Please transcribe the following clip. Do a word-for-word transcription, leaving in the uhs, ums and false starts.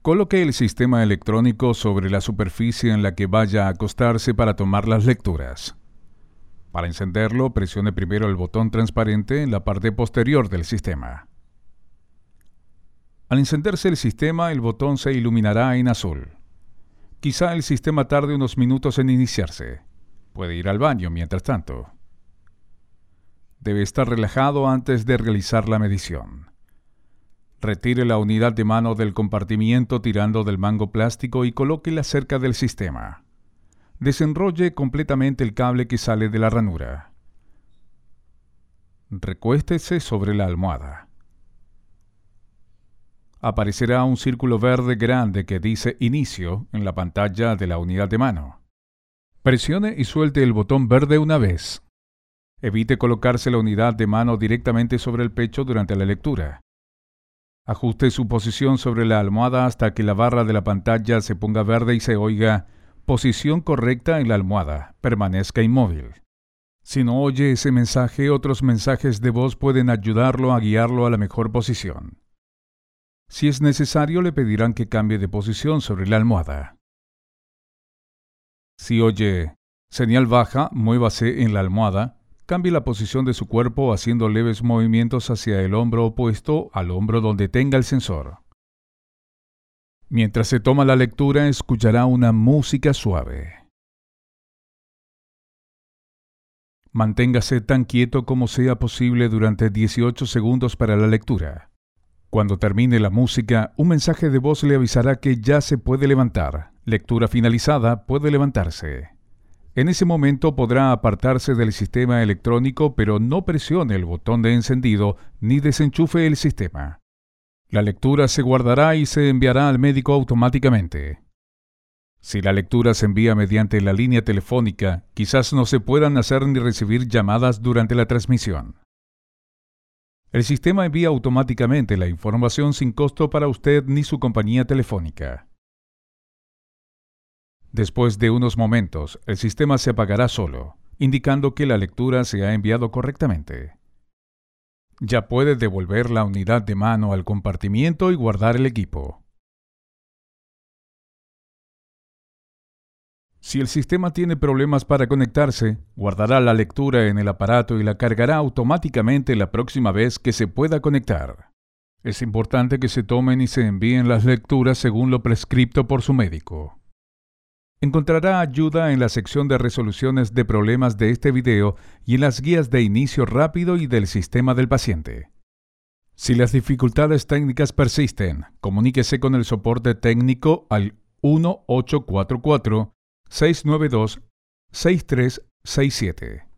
Coloque el sistema electrónico sobre la superficie en la que vaya a acostarse para tomar las lecturas. Para encenderlo, presione primero el botón transparente en la parte posterior del sistema. Al encenderse el sistema, el botón se iluminará en azul. Quizá el sistema tarde unos minutos en iniciarse. Puede ir al baño mientras tanto. Debe estar relajado antes de realizar la medición. Retire la unidad de mano del compartimiento tirando del mango plástico y colóquela cerca del sistema. Desenrolle completamente el cable que sale de la ranura. Recuéstese sobre la almohada. Aparecerá un círculo verde grande que dice Inicio en la pantalla de la unidad de mano. Presione y suelte el botón verde una vez. Evite colocarse la unidad de mano directamente sobre el pecho durante la lectura. Ajuste su posición sobre la almohada hasta que la barra de la pantalla se ponga verde y se oiga Posición correcta en la almohada. Permanezca inmóvil. Si no oye ese mensaje, otros mensajes de voz pueden ayudarlo a guiarlo a la mejor posición. Si es necesario, le pedirán que cambie de posición sobre la almohada. Si oye señal baja, muévase en la almohada. Cambie la posición de su cuerpo haciendo leves movimientos hacia el hombro opuesto al hombro donde tenga el sensor. Mientras se toma la lectura, escuchará una música suave. Manténgase tan quieto como sea posible durante dieciocho segundos para la lectura. Cuando termine la música, un mensaje de voz le avisará que ya se puede levantar. Lectura finalizada, puede levantarse. En ese momento podrá apartarse del sistema electrónico, pero no presione el botón de encendido ni desenchufe el sistema. La lectura se guardará y se enviará al médico automáticamente. Si la lectura se envía mediante la línea telefónica, quizás no se puedan hacer ni recibir llamadas durante la transmisión. El sistema envía automáticamente la información sin costo para usted ni su compañía telefónica. Después de unos momentos, el sistema se apagará solo, indicando que la lectura se ha enviado correctamente. Ya puede devolver la unidad de mano al compartimiento y guardar el equipo. Si el sistema tiene problemas para conectarse, guardará la lectura en el aparato y la cargará automáticamente la próxima vez que se pueda conectar. Es importante que se tomen y se envíen las lecturas según lo prescripto por su médico. Encontrará ayuda en la sección de resoluciones de problemas de este video y en las guías de inicio rápido y del sistema del paciente. Si las dificultades técnicas persisten, comuníquese con el soporte técnico al uno ocho cuatro cuatro, seis nueve dos, seis tres seis siete.